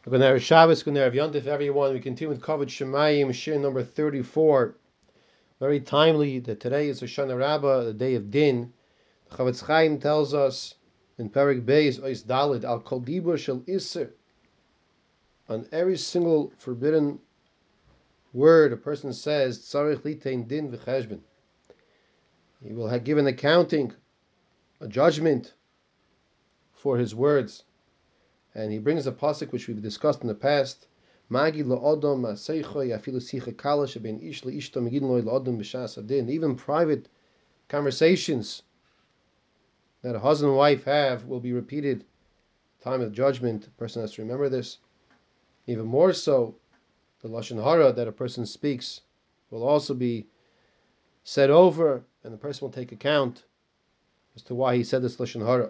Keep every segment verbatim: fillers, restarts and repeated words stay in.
Good night, Shabbos. Good night, Yontif, everyone. We continue with Kavod Shemayim, Shir number thirty-four. Very timely that today is Hoshana Rabbah, the day of Din. The Chavetz Chaim tells us in Perek Beis Ois Dalid Al Kol Dibur Shel Isser, on every single forbidden word a person says, Tzarich Litein Din V'Cheshbon. He will have given accounting, a judgment for his words. And he brings a pasuk which we've discussed in the past. Magi la'odom ma'aseichoy afilu sicha kala shebein ish le'ishto megidin loy la'odom b'shas adin. Even private conversations that a husband and wife have will be repeated. Time of judgment, the person has to remember this. Even more so, the lashon hara that a person speaks will also be said over, and the person will take account as to why he said this lashon hara.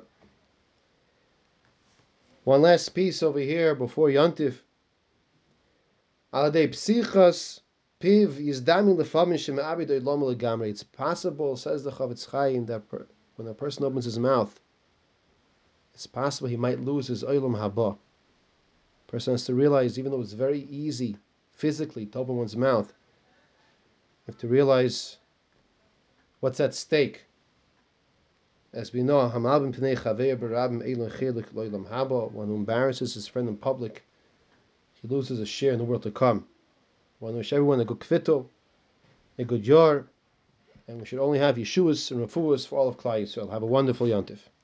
One last piece over here before Yontif. Aladei psichas piv yizdami lefamin sheme'abid oilom legamri. It's possible, says the Chavetz Chaim, that per, when a person opens his mouth, it's possible he might lose his oilam haba. A person has to realize, even though it's very easy physically to open one's mouth, you have to realize what's at stake. As we know, one who embarrasses his friend in public, he loses a share in the world to come. I want to wish everyone a good kvittel, a good yor, and we should only have Yeshuas and Refuas for all of Klal Yisrael. Have a wonderful Yontif.